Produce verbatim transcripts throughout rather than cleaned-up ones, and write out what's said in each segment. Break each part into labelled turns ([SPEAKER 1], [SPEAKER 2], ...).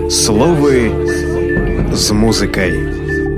[SPEAKER 1] Слови з музикою.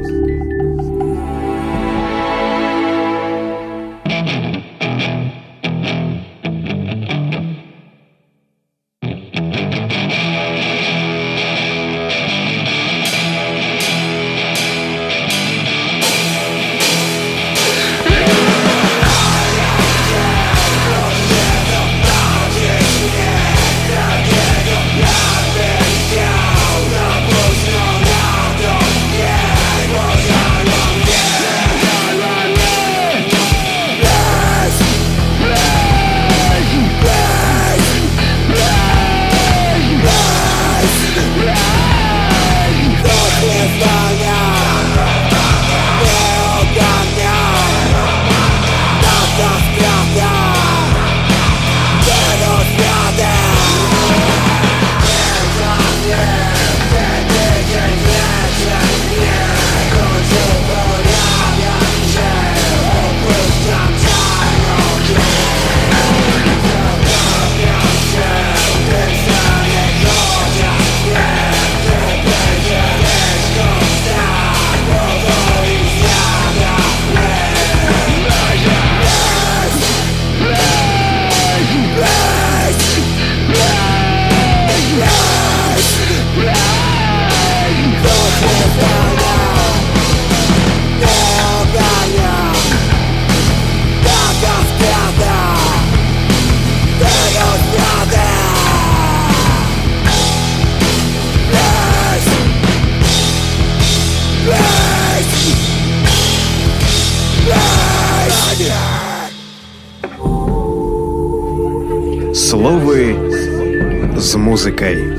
[SPEAKER 1] Слови з музикою.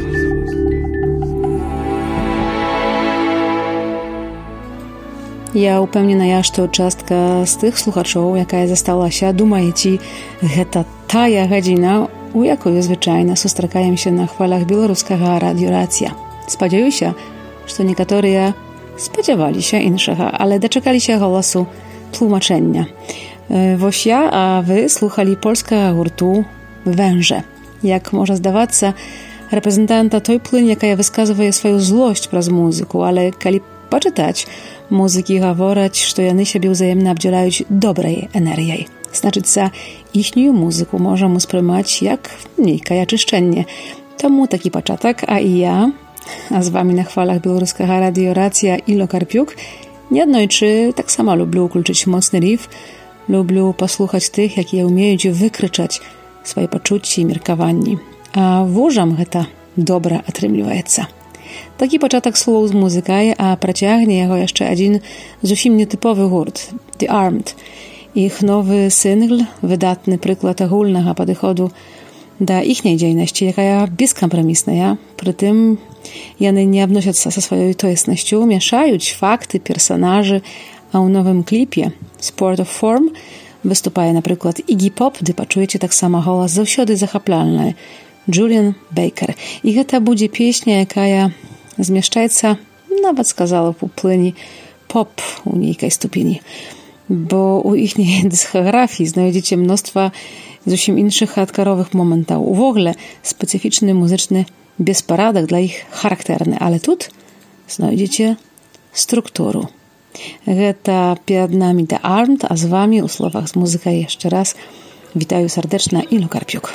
[SPEAKER 2] Я ўпэўненая, што частка з тых слухачоў, якая засталася, думаеце, гэта тая гадзіна, у якой звычайна сустракаемся на хвалях беларускага радыёрацыя. Спадзяюся, што некаторыя спадзяваліся іншага, але дачакаліся галасу тлумачэння. Вось я, а вы слухалі польскага гурту Węże. Jak może zdawaцца, reprezentanta той плынь, якая высказвае сваю злосць праз музыку, але калі пачытаць, музыкі гавораць, што яны сябе ўзаемна абдзіраюць добрай энергіяй. Значыцца, іхнюю музыку можам успрымаць як нейкае ачышчэнне. Таму такі пачатак, а і я, а з вамі на хвалах беларускага радыёрацыя Іло Карпюк, неаднойчы таксама люблю ўключыць моцны риф, люблю паслухаць тых, якія ўмеюць выкрычаць свае пачуцці і меркаванні. А вужам гэта добра атрымліваецца. Такі пачатак слоў з музыкай, а працягне яго яшчэ адзін зусім нетыповы гурт – The Armed. Іх новы сінгл – выдатны прыклад агульнага падыходу да іхняй дзейнасці, якая бескампрамісная. Прытым яны не абносяцца са сваёй тоеснасцю, мяшаюць факты, персанажы, а ў новым кліпе «Sport of Form» выступае, напрыклад, Iggy Pop, ды пачуеце таксама голас заўсёды захапляльны Джуліан Бейкер. І гэта будзе песня, якая змяшчаецца, нават сказала б, у плыні поп у нейкай ступені. Бо ў іхняй дыскаграфіі знойдзеце мноства зусім іншых хардкаровых момантаў. Увогуле, спецыфічны музычны беспарадак для іх характэрны, але тут знойдзеце структуру. Гэта перад намі The Armed, а з вамі ў словах з музыкай яшчэ раз вітаю сардэчна Іло Карпюк.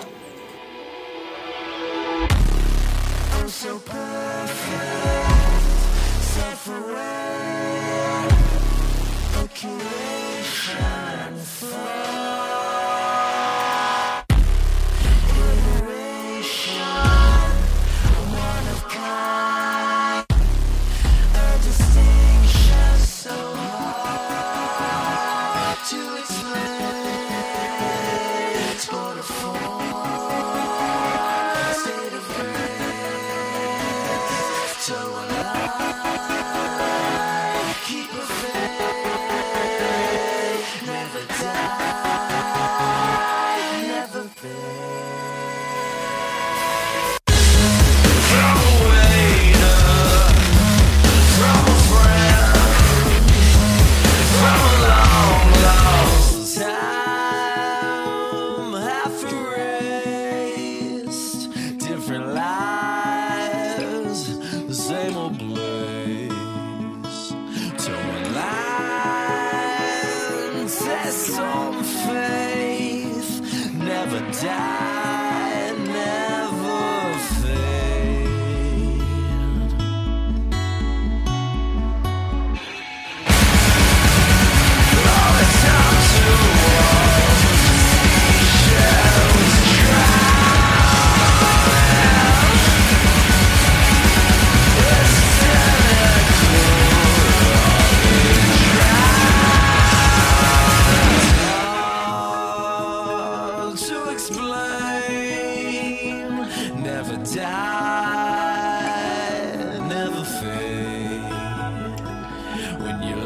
[SPEAKER 3] some faith never die, never fade. All the time to walk, shadows drown. It's cynical, to explain, never die, never fade. When you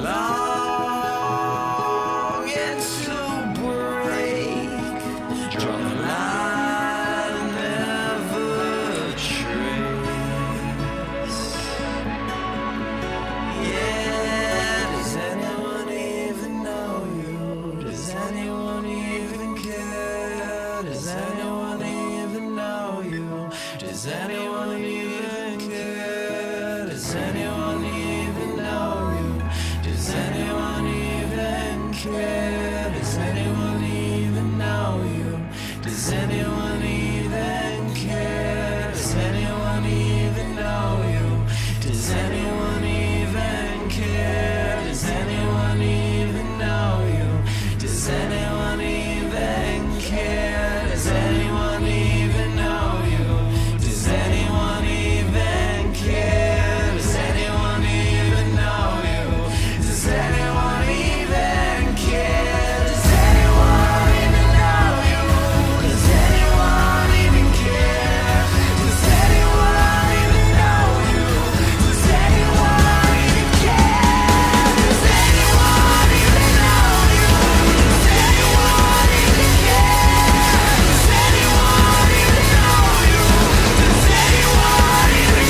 [SPEAKER 3] long and to break, draw the line, never trace. Yeah, does anyone even know you? Does anyone even care? Does anyone even know you? Does anyone even care? Does anyone even know you? Does anyone even care? Does anyone even know you? Does anyone even care? Does anyone even know you? Does anyone even care? Does anyone even know you? Does anyone even care? Does anyone even know you? Does anyone even care? Does anyone even know you? Does anyone even care? Does anyone even know you? Does anyone even care? Does anyone even know you? Does anyone even care? Does anyone even know you? Does anyone even care? Does anyone even know you? Does anyone even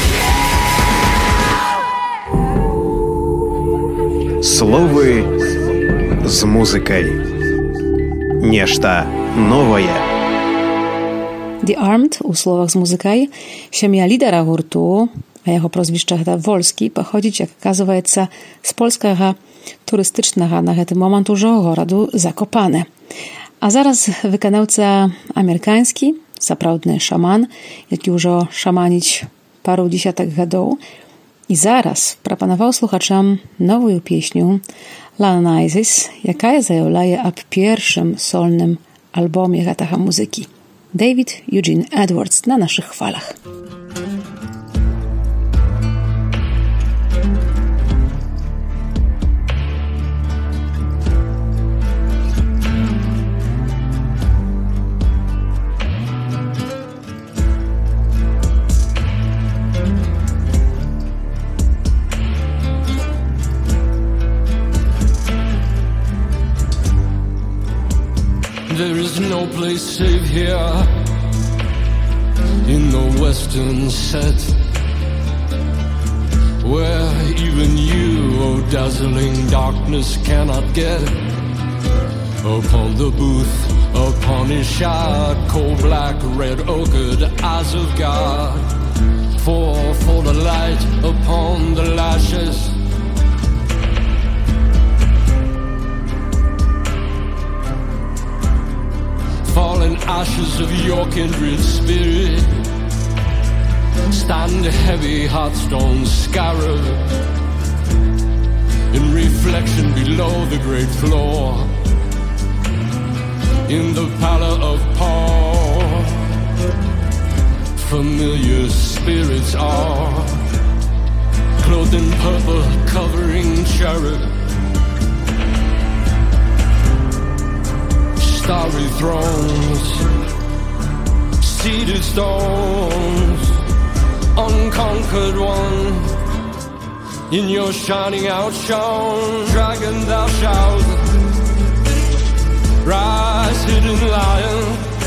[SPEAKER 3] care?
[SPEAKER 1] Словы з музикай. Нешта новае.
[SPEAKER 2] The Armed у словах з музыкай, сям'я лідара гурту, а яго прозвішча гэта Вольскі, паходзіць, як аказваецца, з польскага турыстычнага на гэты момант ужо гораду Закопане. А зараз выканаўца амерыканскі, сапраўдны шаман, які ўжо шаманіць пару дзесятак гадоў, і зараз прапанаваў слухачам новую песню Lionizes, якая заяўляе аб першым сольным альбоме гэтага музыкі. David Eugene Edwards на нашых хвалах.
[SPEAKER 4] There is no place safe here in the western set, where even you, oh dazzling darkness, cannot get upon the booth, upon his shard, coal black, red ochred eyes of God. For, for the light upon the lashes, fallen ashes of your kindred spirit, stand heavy heartstones scarab in reflection below the great floor, in the pallor of Paul. Familiar spirits are clothed in purple, covering cherub, starry thrones, seated stones, unconquered one. In your shining outshone, dragon thou shalt rise, hidden lion,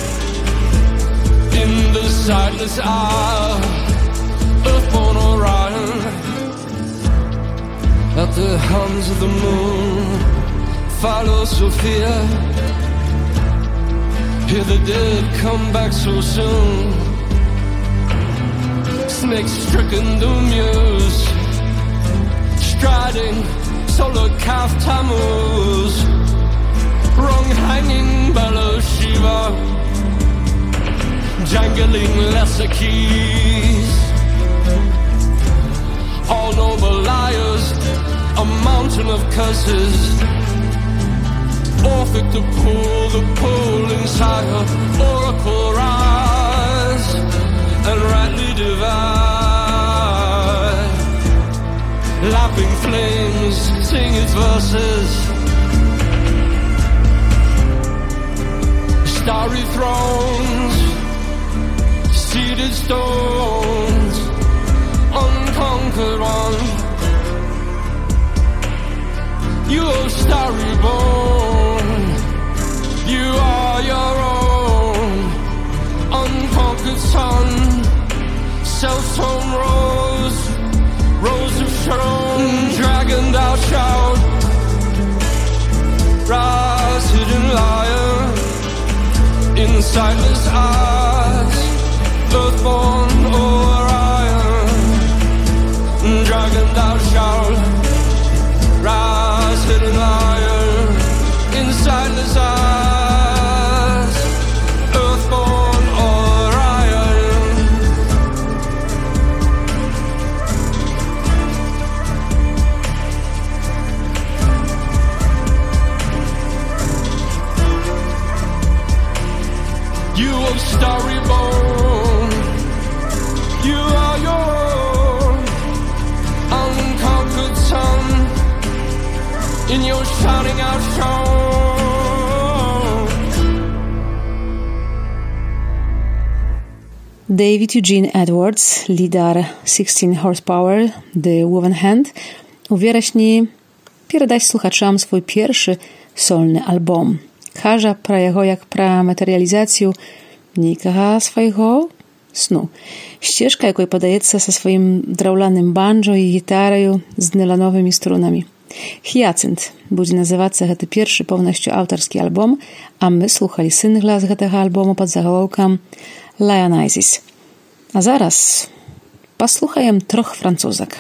[SPEAKER 4] in the sightless eye, earthborn Orion. At the hums of the moon, follow Sophia. Hear the dead come back so soon. Snake stricken the muse, striding solar calf Tammuz. wrong hanging bellows shiva, jangling lesser keys. All noble liars, a mountain of curses, Orphic to pull the pole inside her, oracle rise and rightly divide. Lapping flames sing its verses, starry thrones, seated stones, unconquered one. You are starry born, you are your own unconquered sun, self-sown rose, rose of Sharon, dragon thou shalt rise, hidden lion, in sightless eyes, earthborn Orion, dragon thou shalt rise, hidden lion, in sightless eyes, earthborn Orion. You of starry bone, you are your unconquered sun, in your shouting out show.
[SPEAKER 2] David Eugene Edwards, лидар sixteen Horsepower, The Woven Hand, уверасні перадаць слухачам свой першы сольны альбом. Кажа пра яго як пра матэрыялізацыю нейкага свайго сну. Сцежка, якой падаецца са сваім драўляным банджо і гітараю з нелановымі струнамі. Hyacinth будзе называцца гэты першы поўнасцю аўтарскі альбом, а мы слухалі сінгла з гэтага альбому пад загалоўкам Lionizes. А зараз паслухаем трох французак.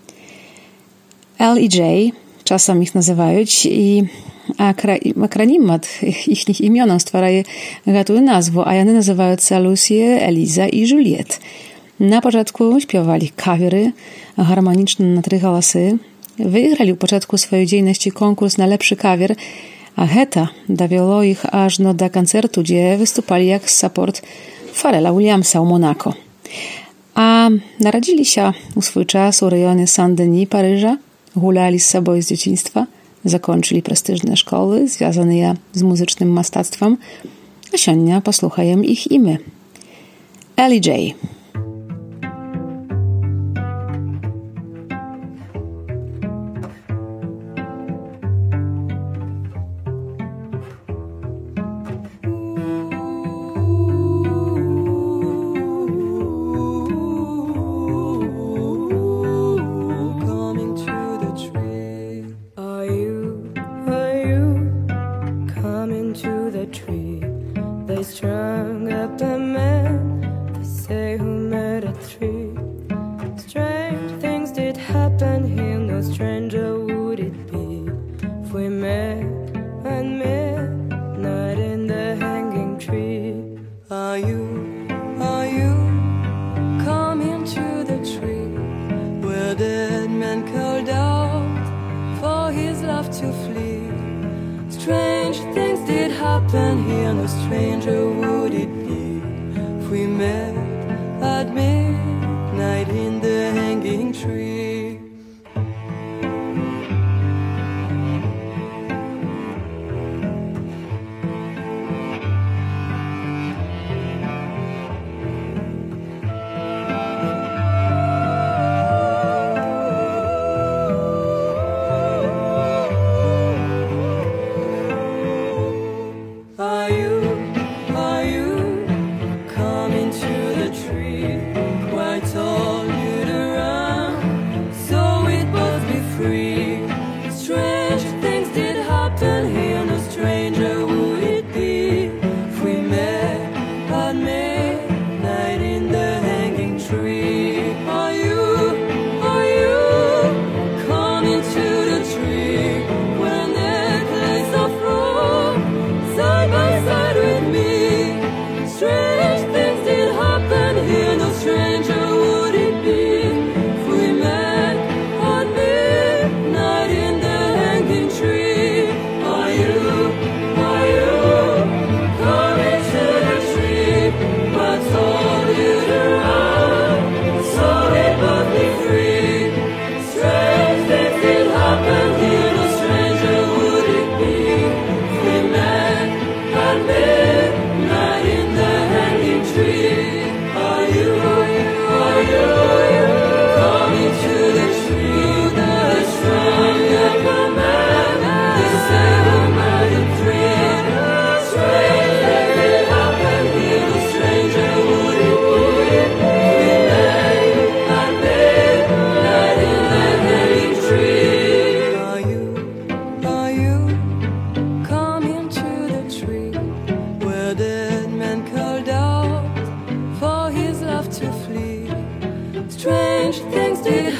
[SPEAKER 2] L і J, часам іх называюць, і акранім ад іхніх імёнаў стварае гэтую назву, а яны называюцца Лусія, Эліза і Жюльет. На пачатку спявалі каверы гарманічна на тры галасы, выйгралі ў пачатку сваёй дзейнасці конкурс на лепшы кавер, а гэта давяло іх ажно да канцэрту, дзе выступалі як сапорт Фарэла Уільямса ў Монако. А нарадзіліся ў свой час у раёне Сан-Дэні, Парыжа, гулялі з сабой з дзяцінства, закончылі прэстыжныя школы, звязаныя з музычным мастацтвам, а сёння паслухаем іх імя. L і J.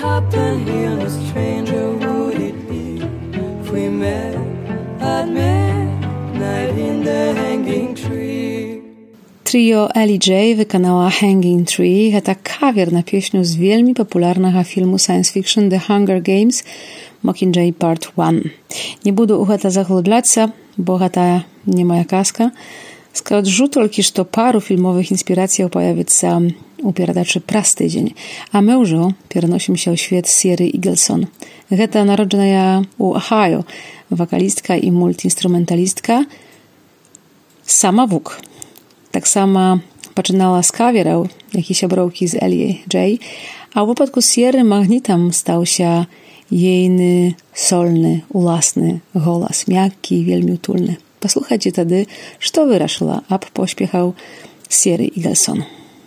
[SPEAKER 3] happen here, no stranger would it be if we met at midnight in the hanging tree.
[SPEAKER 2] Trio Ellie J wykonała Hanging Tree. Это кавер на песню з вельмі папулярнага фільму science fiction The Hunger Games Mockingjay Part один. Не буду ў гэта заглыбляцца, бо гэта не моя казка. Скажу толькі, што пару фільмовых інспірацыяў появіцца у перадачы праз тыдзень, а мы ўжо пераносімся ў свет Сьерры Игглсон. Гэта народжаная ў Ахайо вакалістка і мультиінструменталістка Сама Вук. Таксама пачынала з кавераў, як і сяброўкі з Элли Джей, а ў выпадку Сьерры магнітам стаўся ейны сольны уласны голас, мяккі і вельмі утульны. Паслухайце тады, што вырашыла аб поспехаў Сьерры Игглсон.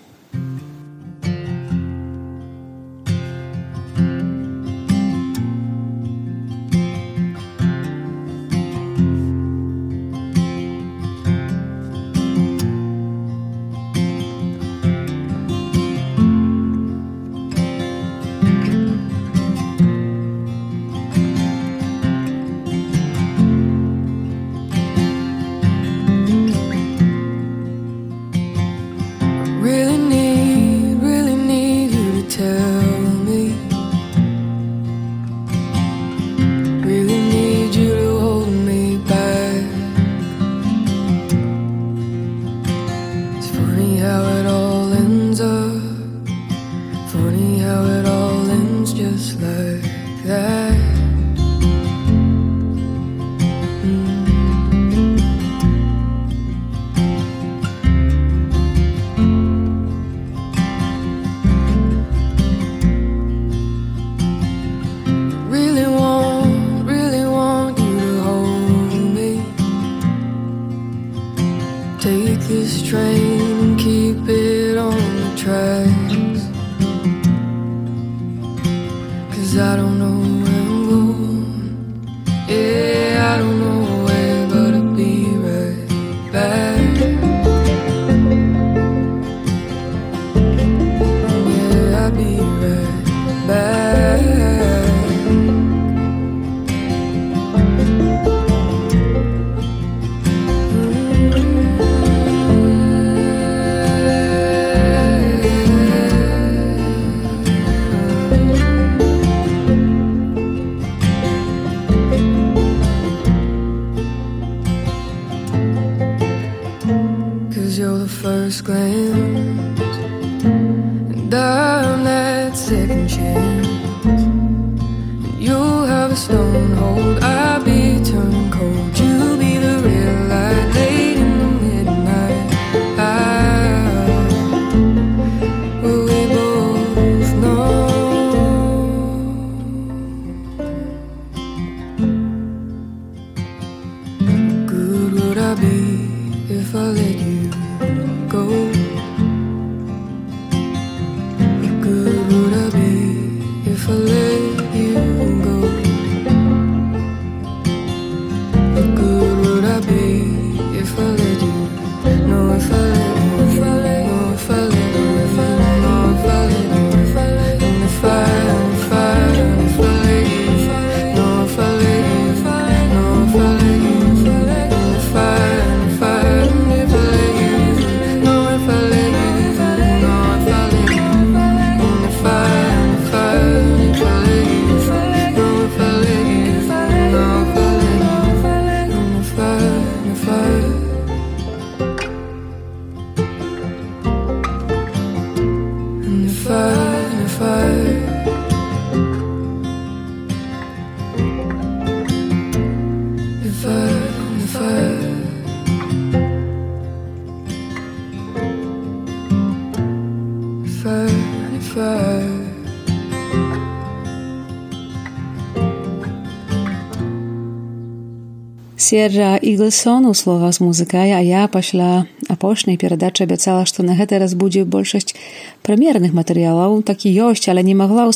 [SPEAKER 2] Сьерра Игглсон у слова з музыкай, а я пасля апошняй перадачы абяцала, што на гэты раз будзе большасць прэм'ерных матэрыялаў. Такі ёсць, але не магла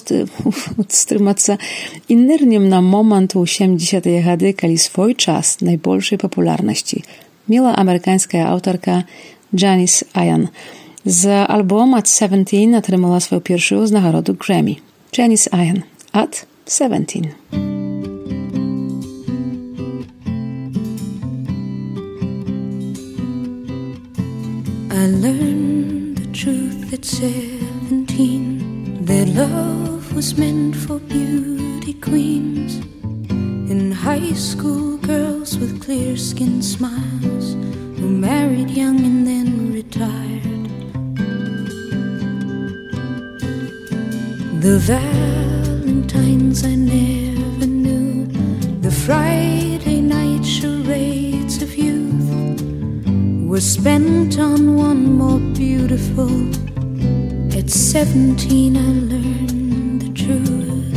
[SPEAKER 2] стрымацца і нырнем на момант у сямдзесятыя гады, калі свой час найбольшай папулярнасці мела амерыканская аўтарка Janis Ian. З альбома «Seventeen» атрымала сваю першую ўзнагароду Грэмі. Janice Ian, at seventeen.
[SPEAKER 5] I learned the truth at seventeen, that love was meant for beauty queens, in high school girls with clear skin smiles, who married young and then retired. The Valentines I never knew, the Friday night charades of youth, were spent on one more beautiful. At seventeen I learned the truth.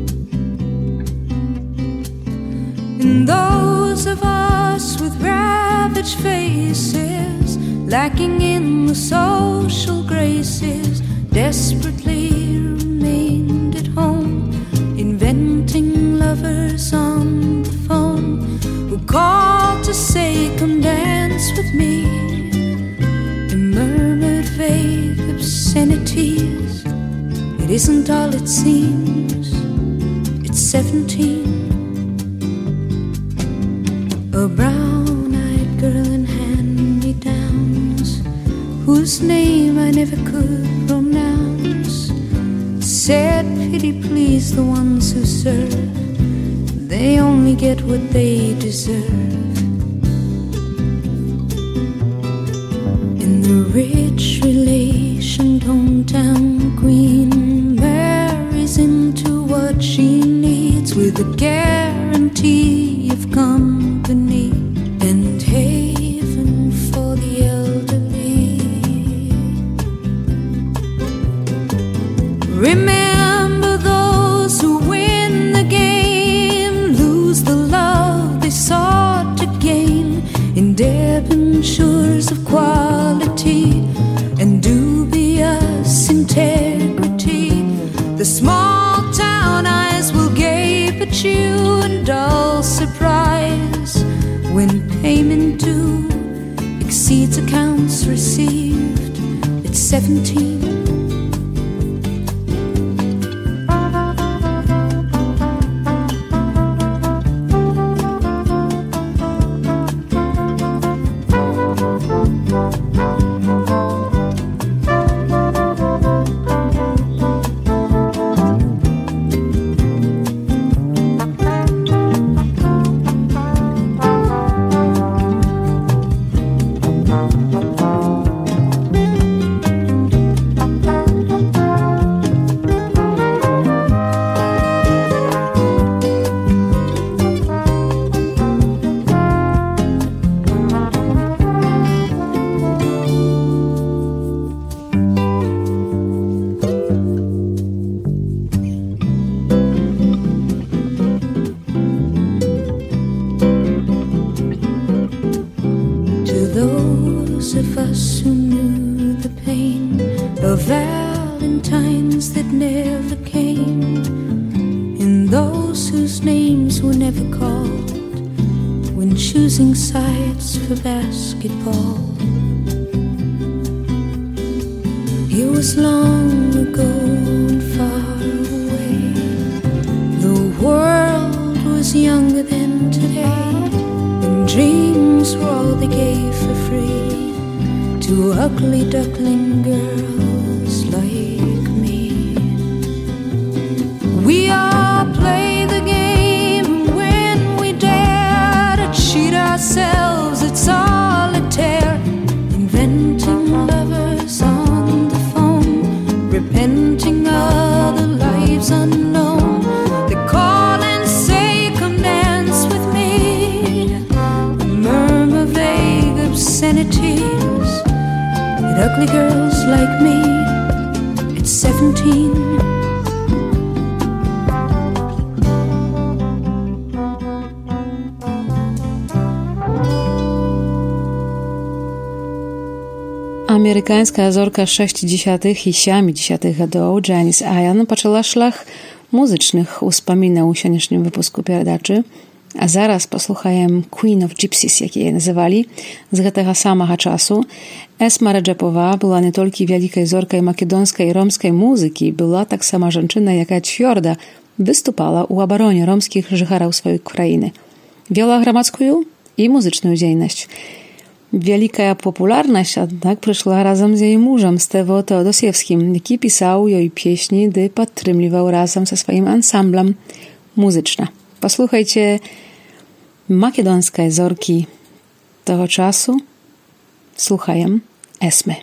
[SPEAKER 5] And those of us with ravaged faces, lacking in the social graces, desperately remained at home, inventing lovers on the phone, who called to say, come dance with me, and murmured vague obscenities. It isn't all it seems. It's seventeen. A brown-eyed girl in hand-me-downs, whose name I never could pronounce, said, pity please the ones who serve, they only get what they deserve. In the rich relation, hometown queen marries into what she needs, with a guarantee of company and haven for the elderly. Remember those who win the game, lose the love they sought to gain, in debentures of quality and dubious integrity. The small town eyes will gape at you in dull surprise when payment due exceeds accounts received. It's seventeen. Sides for basketball. It was long ago and far away. The world was younger than today, and dreams were all they gave for free to ugly duckling girls like me. We all play the game when we dare to cheat ourselves at solitaire, inventing lovers on the phone, repenting other lives unknown. They call and say, come dance with me, murmur vague obscenities at ugly girls like me. It's seventeen.
[SPEAKER 2] Американская зорка шэсцідзесятых і сямідзесятых гадоў Janice Ian пачала шлях музычных успамінаў у сённяшнім выпуску перадачы. A zaraz posłuchajem Queen of Gypsies, jak je nazywali, z гэтага самага часу. Esma Redżepowa była nie tylko wielkiej zorkой makedonskiej i romskiej muzyki, była tak sama żenczyna, jaka twarda wystupała u obronie romskich życharów swojej krainy. Wiela gramadzką i muzyczną działalność. Wielka popularność jednak przyszła razem z jej mężem Stewo Teodosiewskim, jaki pisał jej pieśni, gdy podtrzymywał razem ze swoim ansamblem muzyczna. Posłuchajcie makedonskiej zorki tego czasu. Słuchajem Esmy.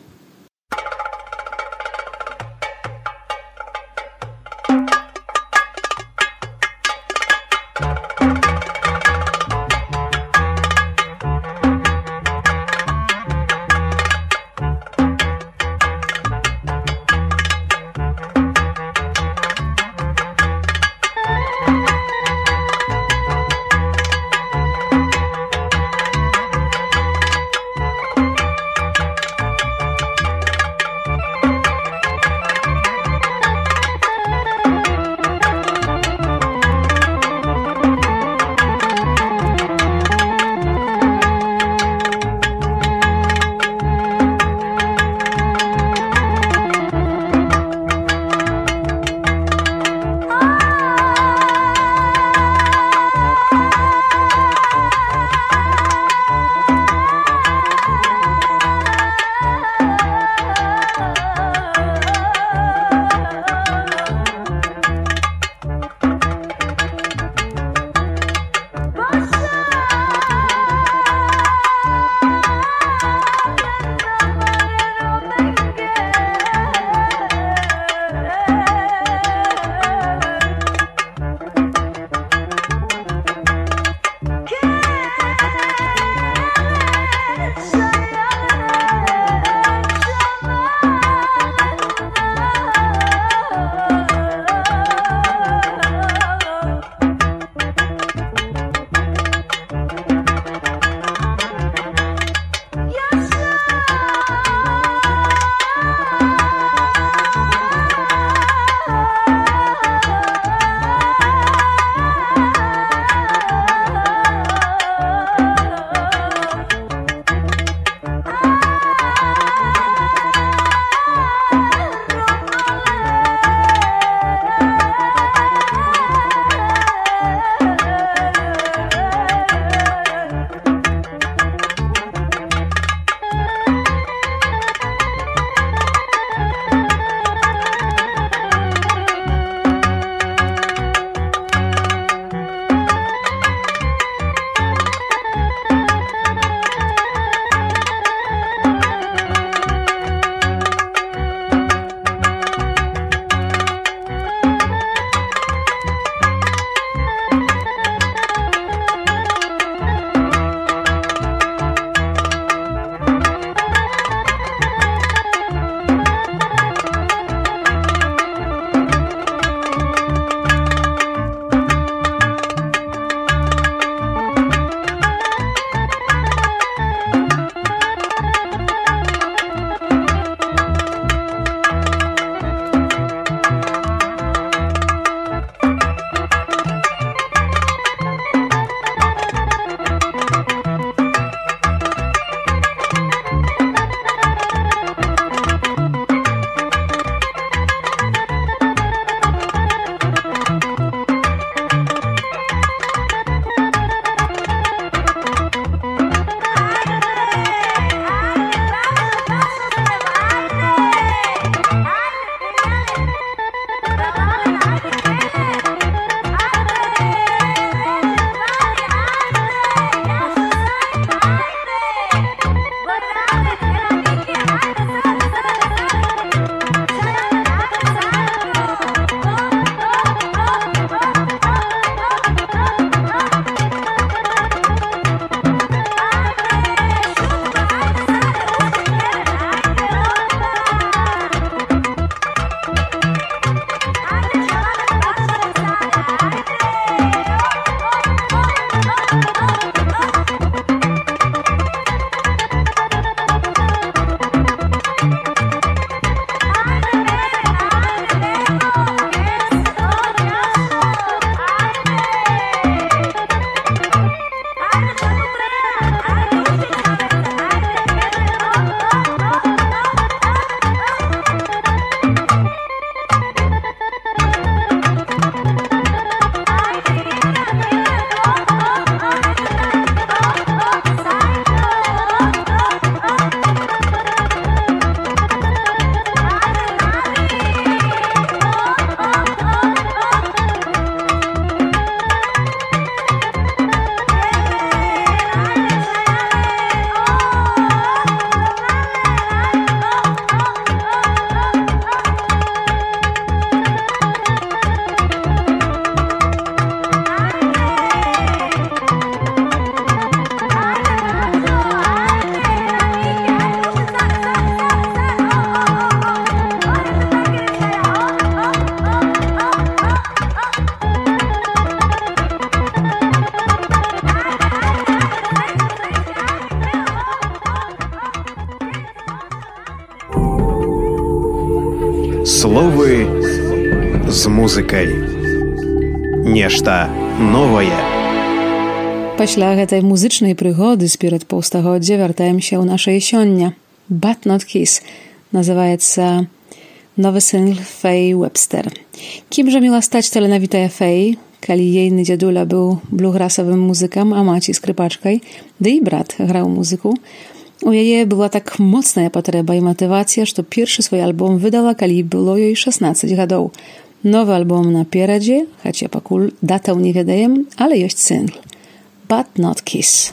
[SPEAKER 1] з музыкай. Нешта новае.
[SPEAKER 2] Пасля гэтай музычнай прыгоды з перадпаўстагоддзя вяртаемся ў нашае сёння. But Not Kiss называецца новы сингл Faye Webster. Кім жа мела стаць таленавітая Faye, калі ейны дзядуля быў блюграсавым музыкам, а маці скрыпачкай, ды і брат граў музыку. У яе была так моцная патрэба і матывацыя, што першы свой альбом выдала, калі было ёй шаснаццаць гадоў. Новы альбом наперадзе, хаця пакуль датаў не ведаем, але ёсць сингл. But Not Kiss.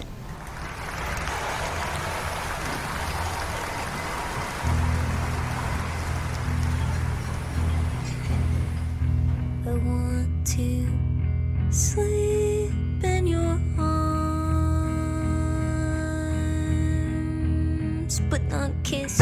[SPEAKER 5] I want to sleep in your arms, but not kiss.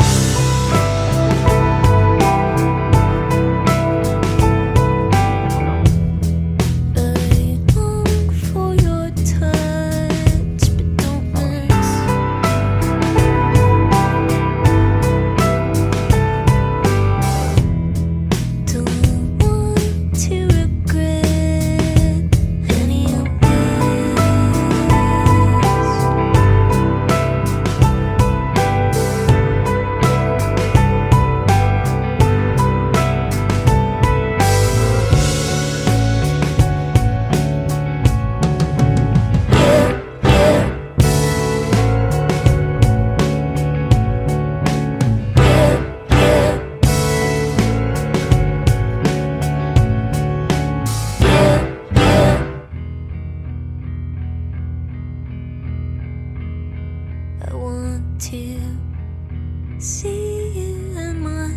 [SPEAKER 5] To see you in my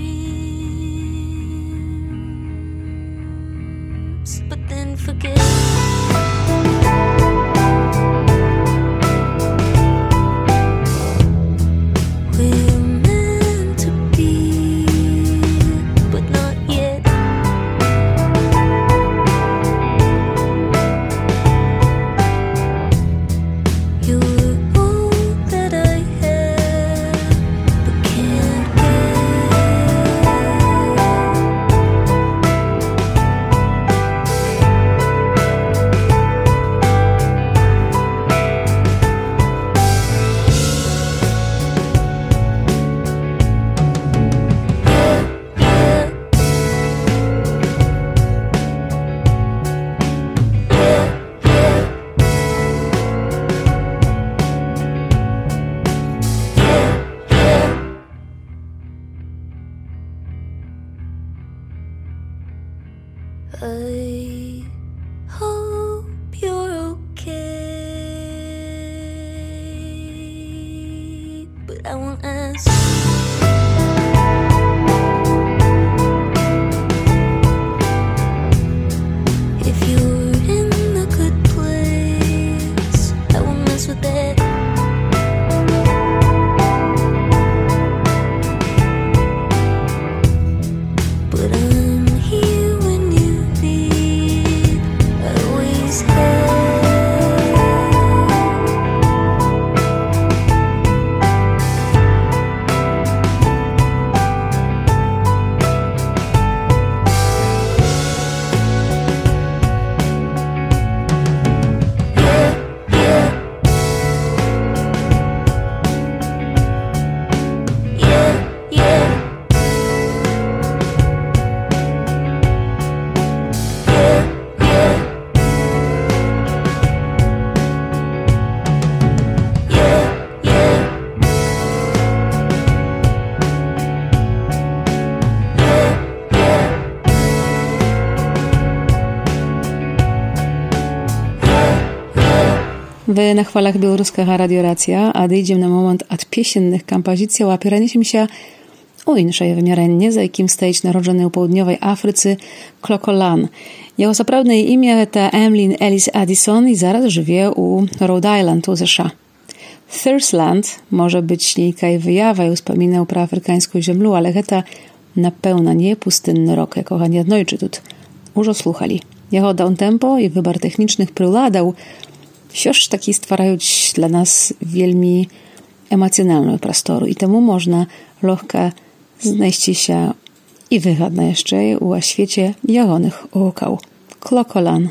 [SPEAKER 5] dreams, but then forget. We're meant to be, but not yet. You're I hope you're okay, but I won't ask. If you're in a good place, I won't mess with that. But I'm here when you need, always have.
[SPEAKER 2] Вы на хвалах беларускага радыёрацыя адыдзем на момант ад песенных кампазіцыяў, а перанесемся у іншае вымярэнне, за якім стаіць народжаны ў паўднёвай Афрыцы Клоколан. Яго сапраўднае імя гэта Эмлін Эліс Аддисон і зараз жыве ў Роуд-Айленд у ЗША. Thursland можа быць нейкай выявай успамінаў пра афрыканскую зямлю, але гэта напэўна не пустынны рок, якога неаднойчы тут ужо слухалі. Яго даунтэмпо і выбар тэхнічных прыладаў ўсё ж такі ствараюць для нас вельмі эмацыянальную прастору, і таму можна лёгка знайсціся i wygadna jeszcze o świecie jaronych okał. Klokolan.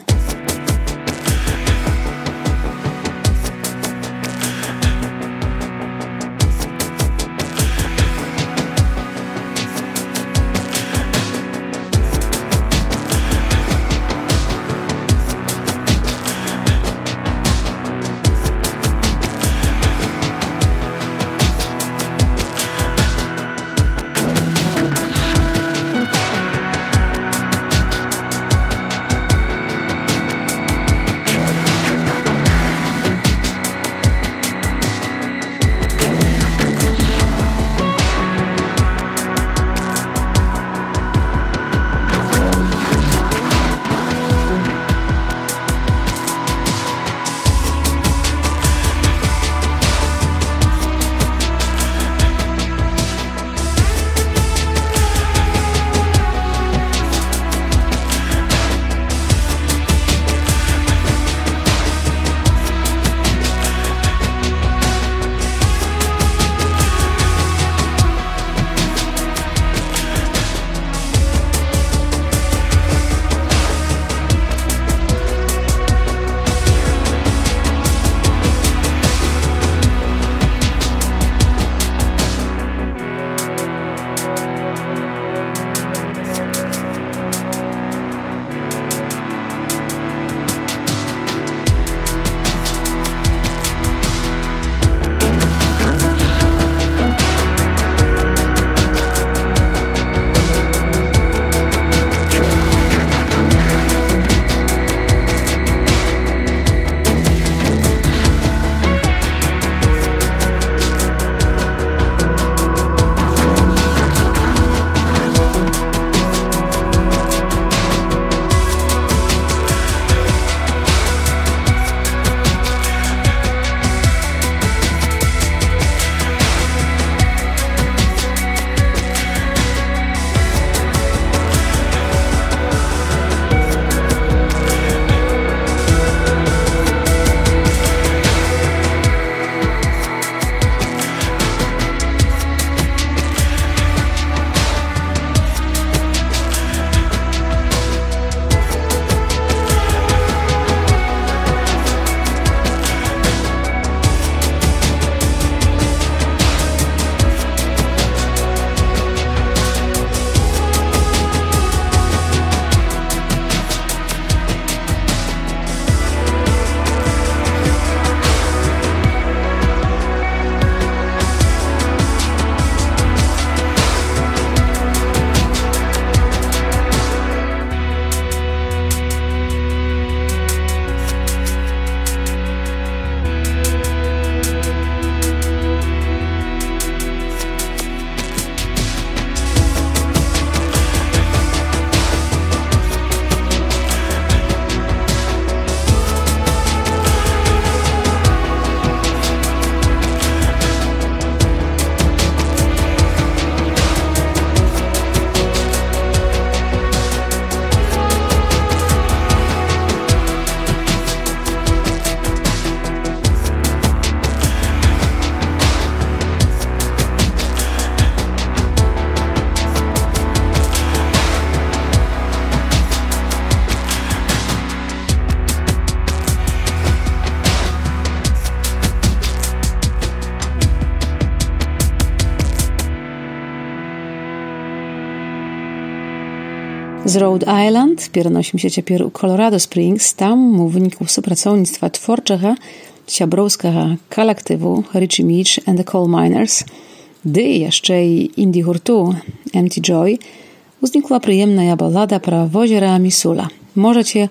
[SPEAKER 2] Z Rhode Island переносим się цяпер у Colorado Springs. Tam у wyniku супрацоўніцтва творчага сяброўскага калектыву Richie Meach and the Coal Miners, ды яшчэ і інді-гурту Empty Joy, uznikła przyjemna balada про озеро Missoula. Możecie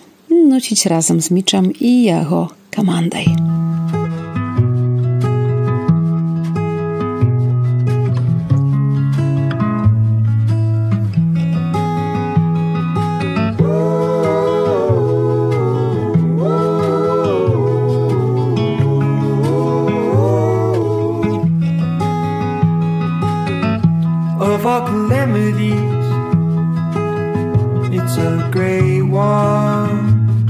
[SPEAKER 2] nucić razem z Mitchem i jego komandą.
[SPEAKER 3] Of all calamities, it's a great one.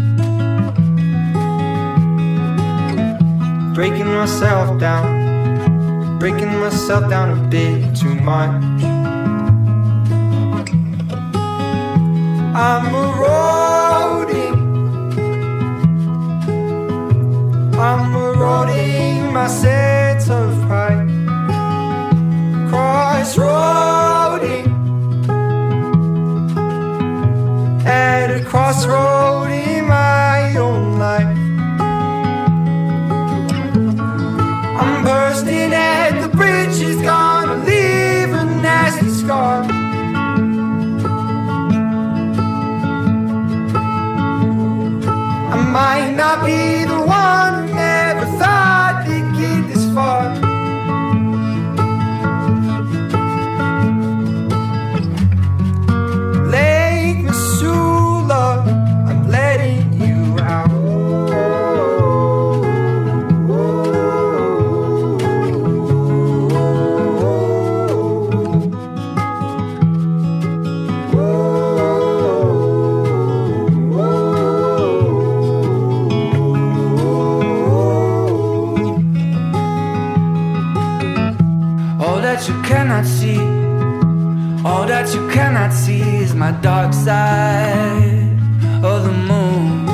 [SPEAKER 3] Breaking myself down, breaking myself down a bit too much. I'm a roadie. I'm eroding my sense of pride. Crossroading at a crossroad in my own life. I'm bursting at the bridge, it's gonna leave a nasty scar. I might not be the one who never thought they'd get this far. Lake Missoula, I'm letting you out. All that you cannot see, all that you cannot see is my dark side of the moon.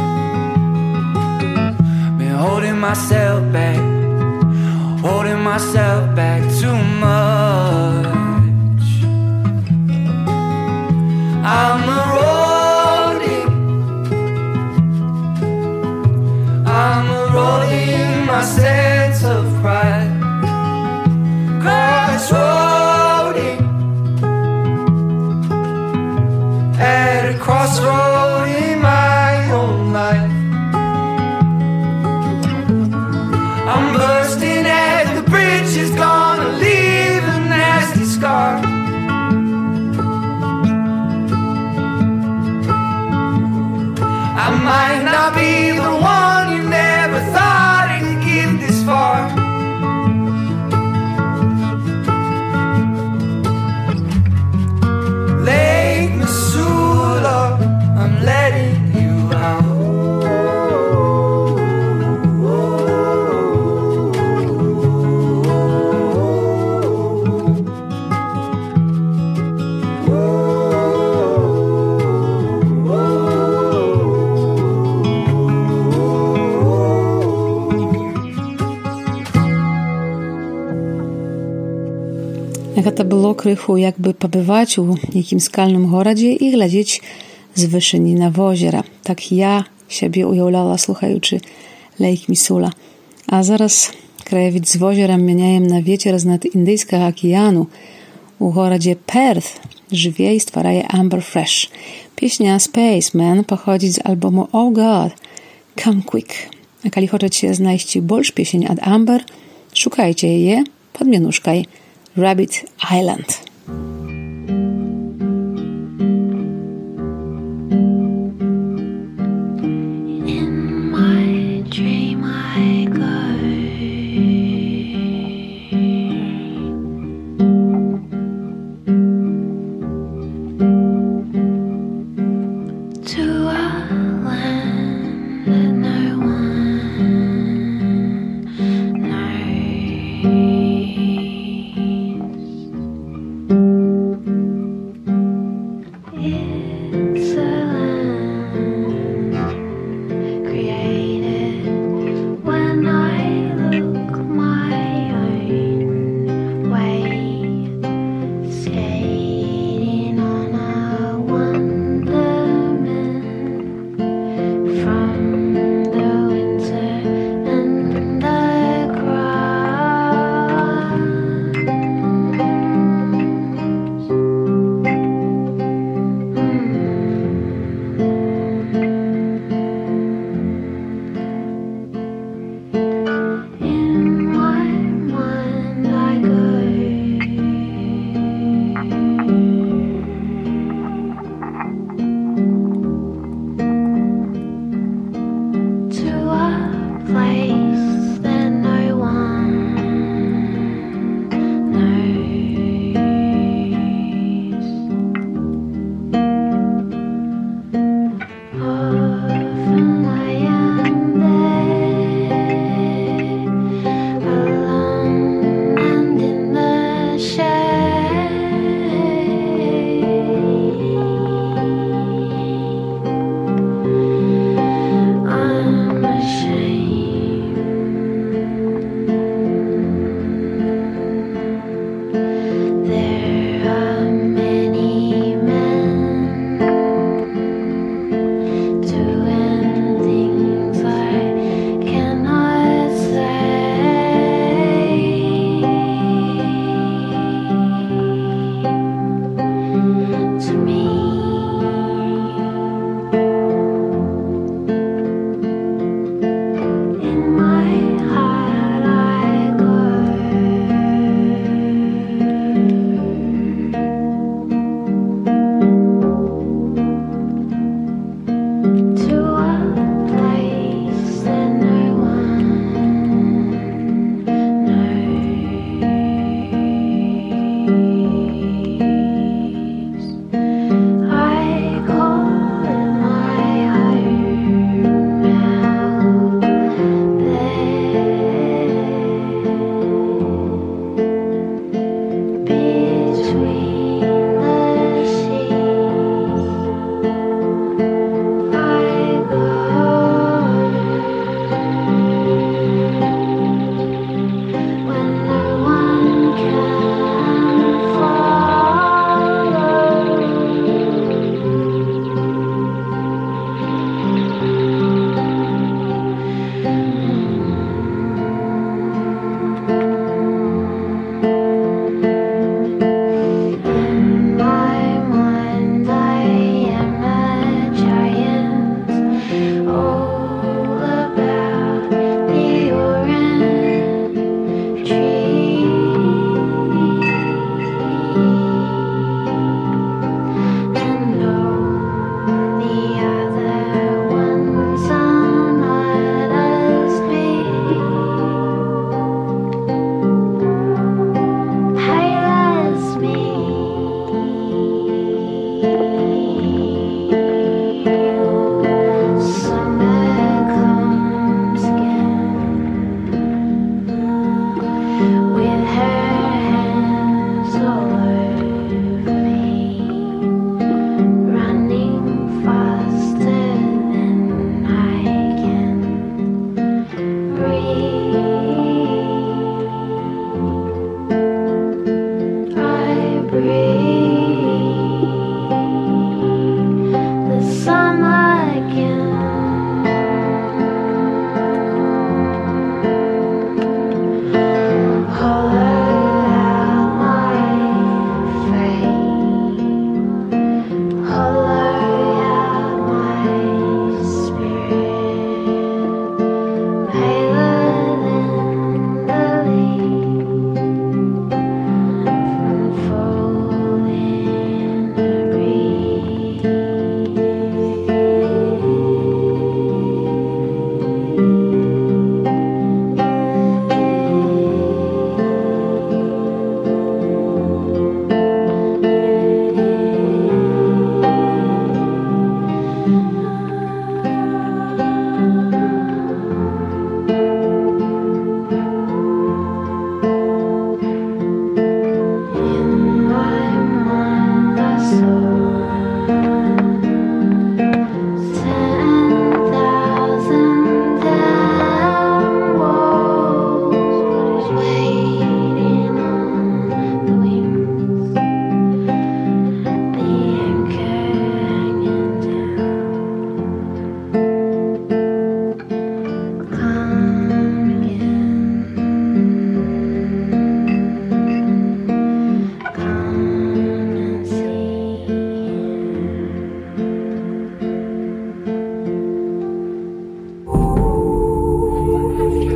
[SPEAKER 3] Been holding myself back, holding myself back too much. I'm eroding, I'm eroding my sense of pride. Crossroading at a crossroad in my own life. I'm bursting at the bridge, it's gonna leave a nasty scar. I might not be the one you never thought it'd get this far. Lake Missoula, I'm letting you out.
[SPEAKER 2] Гэта было крыху як бы пабываць у нейкім скальным горадзе і глядзець з вышыні на возера. Так я сябе уяўляла, слухаючы Lake Missoula. А зараз краявід з возерам мяняем на вецер з-над Індыйскага акіяну. У горадзе Перth жыве і стварае Amber Fresh. Песня Spaceman паходзіць з альбому Oh God, Come Quick. А калі хочаце знайсці больш песень ад Amber, шукайце яе пад менушкай Rabbit Island.
[SPEAKER 5] In my dream I go to a land that no one knows.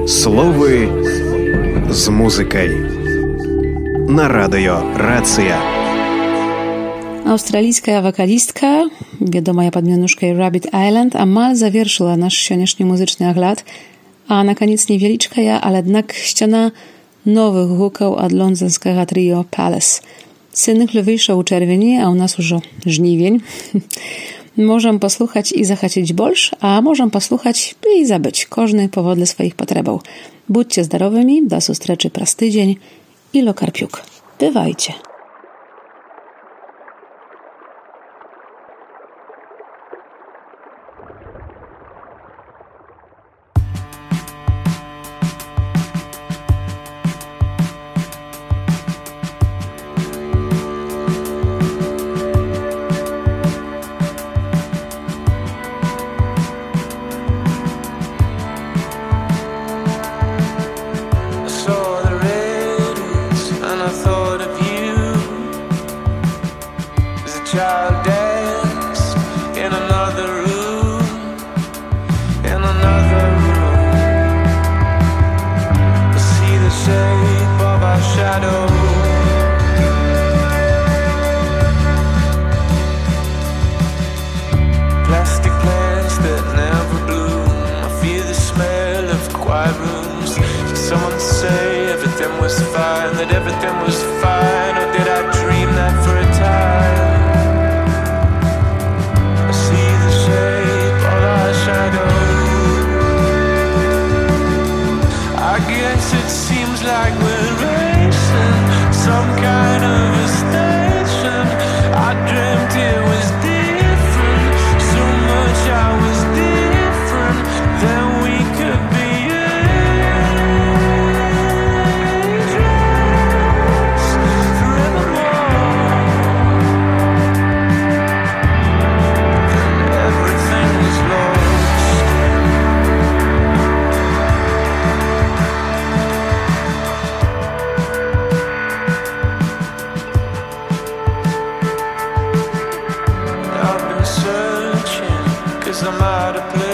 [SPEAKER 1] Словы з музыкай. На радыё Рацыя.
[SPEAKER 2] Аўстралійская вакалістка, вядомая пад мянушкай Rabbit Island, амаль завершыла наш сённяшні музычны агляд, а на канец невялічкая, але аднак сцяна новых гукаў ад лондонскага трыо Palace. Сынгл выйшаў у чэрвені, а ў нас ужо жнівень. Можам паслухаць і захацець больш, а можам паслухаць і забыць, кожны паводле сваіх патрэбаў. Будьце здаровымі, да сустрэчы праз тыдзень. Ilo Karpiuk. Bywajcie.
[SPEAKER 3] Child dance in another room, in another room. I see the shape of our shadow. Plastic plants that never bloom. I feel the smell of quiet rooms. Did someone say everything was fine, that everything was fine, or did I dream that for a time? I guess it seems like we're racing some kind of a station. I dreamt it was different, so much I was different, then we could be angels forevermore. And everything was lost. I'm out of place.